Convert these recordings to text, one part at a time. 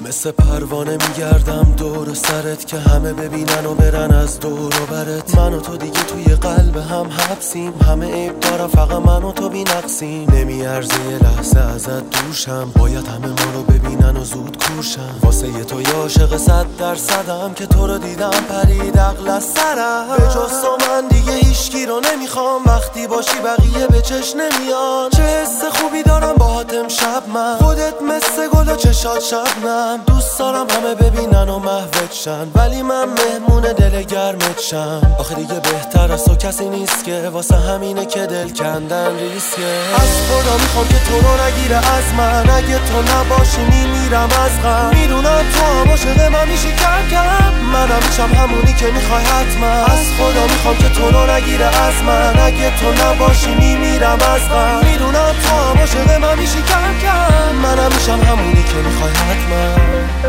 مثل پروانه میگردم دور سرت که همه ببینن و برن از دور و برت. من و تو دیگه توی قلب هم حبسیم، همه عیب دارم فقط من و تو بی نقصیم. نمیارزه یه لحظه ازت دوشم، باید همه ما رو ببینن و زود کورشم. واسه یه تو یه عاشق 100%م که تو رو دیدم پرید عقل از سرم. به جز تو من دیگه هیچکی رو نمیخوام، وقتی باشی بقیه به چش نمیان. چه حس خوبی دارم باهات امشب من، خودت مثل گل و چشات شبنم. دوست دارم همه ببینن و محوت شن، ولی من مهمون دل گرمت شم. آخه دیگه بهتر از تو کسی نیست که واسه همینه که دل کندن ریسکه. از خدا میخوام که تو رو نگیره از من، اگه تو نباشی میمیرم از غم. میدونم تو هم عاشق من میشی کم کم، منم میشم همونی که میخوای حتما. از خدا میخوام که تو رو نگیره از من، اگه تو نباشی میمیرم از غم. میدونم تو هم عاشق من میشی کم کم، منم میشم همونی که میخوای حتما.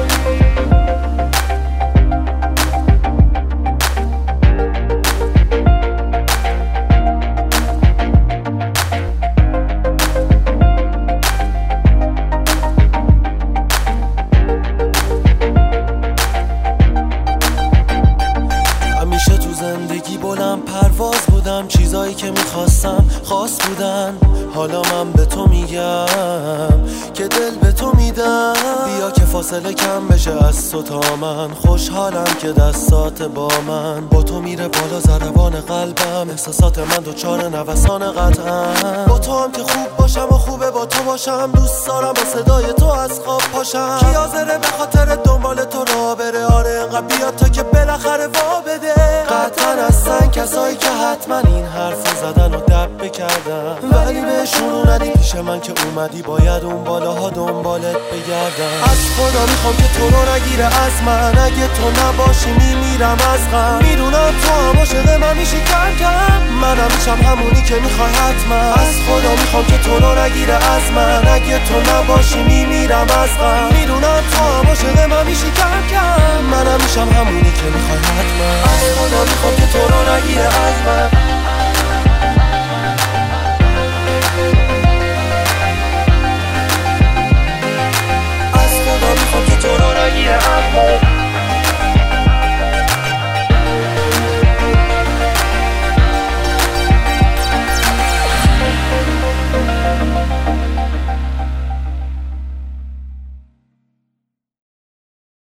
زندگی بلند پرواز بودم، چیزایی که میخواستم خاص بودن. حالا من به تو میگم که دل به تو میدم. بیا که فاصله کم بشه از تو تا من، خوشحالم که دستات با من. با تو میره بالا ضربان قلبم، احساسات من دوچار نوسان قطعم. با تو هم که خوب باشم و خوبه با تو باشم، دوست دارم با صدای تو از خواب پاشم. کی حاضره به خاطر دنبال تو راه بره؟ آره انقدر بیا تا که بالاخره وا بده. قطعا هستن کسایی که حتما این حرفو زدن و دب کردن، ولی بهشون ندی پیش من که اومدی باید اون بالاها دنبالت بگردم. از خدا میخوام که تو رو نگیره از من، اگه تو نباشی میمیرم از غم. میدونم تو هم عاشق من میشی کم کم، منم میشم همونی که میخوای حتما. از خدا میخوام که تو رو نگیره از من، اگه تو نباشی میمیرم از غم. میدونم تو هم عاشق من میشی کم کم، منم میشم همونی که میخوای حتما. از خدا میخوام که تو رو نگیره از من.